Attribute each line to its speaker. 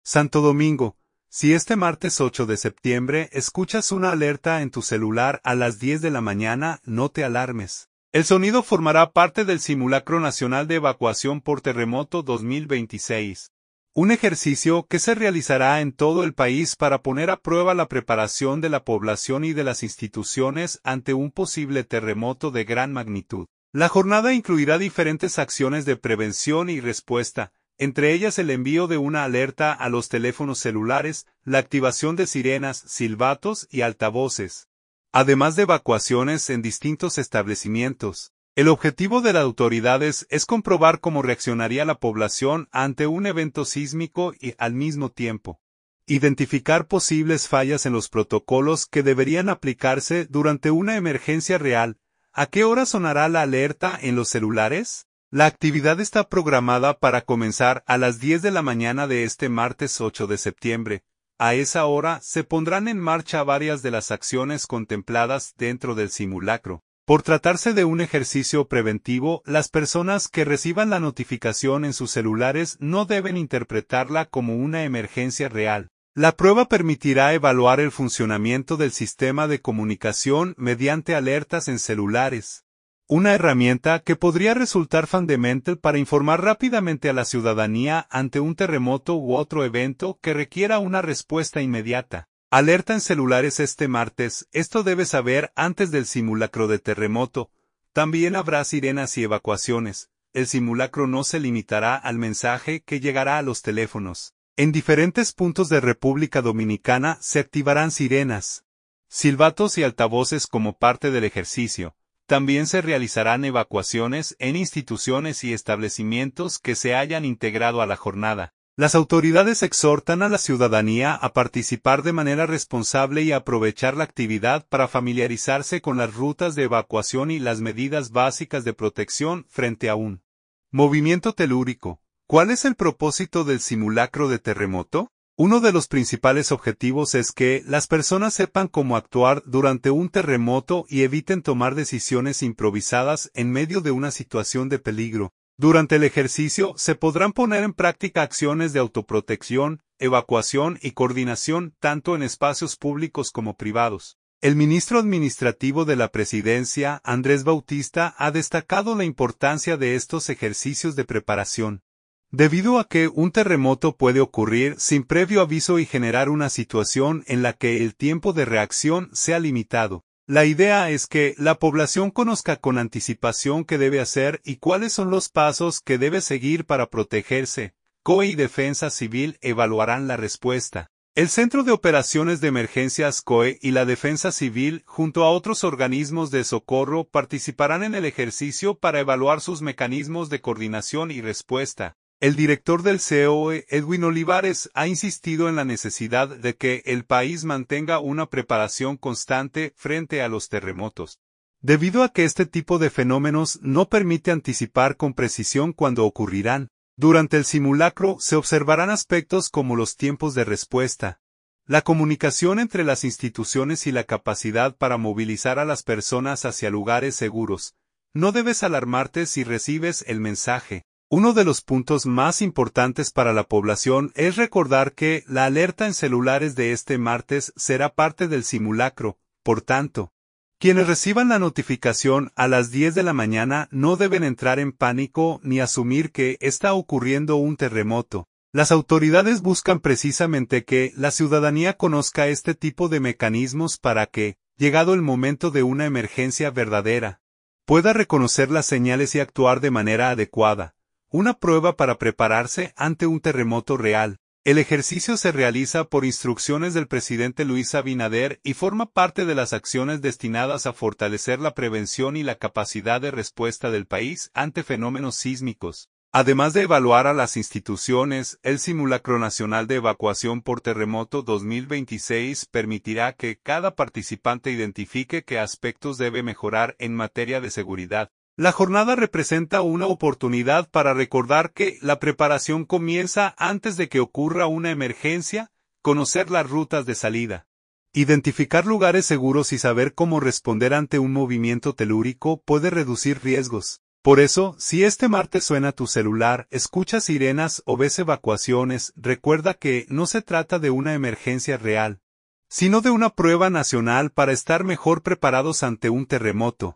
Speaker 1: Santo Domingo. Si este martes 8 de septiembre escuchas una alerta en tu celular a las 10 de la mañana, no te alarmes. El sonido formará parte del Simulacro Nacional de Evacuación por Terremoto 2026. Un ejercicio que se realizará en todo el país para poner a prueba la preparación de la población y de las instituciones ante un posible terremoto de gran magnitud. La jornada incluirá diferentes acciones de prevención y respuesta, entre ellas el envío de una alerta a los teléfonos celulares, la activación de sirenas, silbatos y altavoces, además de evacuaciones en distintos establecimientos. El objetivo de las autoridades es comprobar cómo reaccionaría la población ante un evento sísmico y, al mismo tiempo, identificar posibles fallas en los protocolos que deberían aplicarse durante una emergencia real. ¿A qué hora sonará la alerta en los celulares? La actividad está programada para comenzar a las 10 de la mañana de este martes 8 de septiembre. A esa hora se pondrán en marcha varias de las acciones contempladas dentro del simulacro. Por tratarse de un ejercicio preventivo, las personas que reciban la notificación en sus celulares no deben interpretarla como una emergencia real. La prueba permitirá evaluar el funcionamiento del sistema de comunicación mediante alertas en celulares. Una herramienta que podría resultar fundamental para informar rápidamente a la ciudadanía ante un terremoto u otro evento que requiera una respuesta inmediata. Alerta en celulares este martes, esto debes saber antes del simulacro de terremoto. También habrá sirenas y evacuaciones. El simulacro no se limitará al mensaje que llegará a los teléfonos. En diferentes puntos de República Dominicana se activarán sirenas, silbatos y altavoces como parte del ejercicio. También se realizarán evacuaciones en instituciones y establecimientos que se hayan integrado a la jornada. Las autoridades exhortan a la ciudadanía a participar de manera responsable y aprovechar la actividad para familiarizarse con las rutas de evacuación y las medidas básicas de protección frente a un movimiento telúrico. ¿Cuál es el propósito del simulacro de terremoto? Uno de los principales objetivos es que las personas sepan cómo actuar durante un terremoto y eviten tomar decisiones improvisadas en medio de una situación de peligro. Durante el ejercicio se podrán poner en práctica acciones de autoprotección, evacuación y coordinación tanto en espacios públicos como privados. El ministro administrativo de la Presidencia, Andrés Bautista, ha destacado la importancia de estos ejercicios de preparación, debido a que un terremoto puede ocurrir sin previo aviso y generar una situación en la que el tiempo de reacción sea limitado. La idea es que la población conozca con anticipación qué debe hacer y cuáles son los pasos que debe seguir para protegerse. COE y Defensa Civil evaluarán la respuesta. El Centro de Operaciones de Emergencias COE y la Defensa Civil, junto a otros organismos de socorro, participarán en el ejercicio para evaluar sus mecanismos de coordinación y respuesta. El director del COE, Edwin Olivares, ha insistido en la necesidad de que el país mantenga una preparación constante frente a los terremotos, debido a que este tipo de fenómenos no permite anticipar con precisión cuándo ocurrirán. Durante el simulacro se observarán aspectos como los tiempos de respuesta, la comunicación entre las instituciones y la capacidad para movilizar a las personas hacia lugares seguros. No debes alarmarte si recibes el mensaje. Uno de los puntos más importantes para la población es recordar que la alerta en celulares de este martes será parte del simulacro. Por tanto, quienes reciban la notificación a las 10 de la mañana no deben entrar en pánico ni asumir que está ocurriendo un terremoto. Las autoridades buscan precisamente que la ciudadanía conozca este tipo de mecanismos para que, llegado el momento de una emergencia verdadera, pueda reconocer las señales y actuar de manera adecuada. Una prueba para prepararse ante un terremoto real. El ejercicio se realiza por instrucciones del presidente Luis Abinader y forma parte de las acciones destinadas a fortalecer la prevención y la capacidad de respuesta del país ante fenómenos sísmicos. Además de evaluar a las instituciones, el Simulacro Nacional de Evacuación por Terremoto 2026 permitirá que cada participante identifique qué aspectos debe mejorar en materia de seguridad. La jornada representa una oportunidad para recordar que la preparación comienza antes de que ocurra una emergencia, conocer las rutas de salida, identificar lugares seguros y saber cómo responder ante un movimiento telúrico puede reducir riesgos. Por eso, si este martes suena tu celular, escuchas sirenas o ves evacuaciones, recuerda que no se trata de una emergencia real, sino de una prueba nacional para estar mejor preparados ante un terremoto.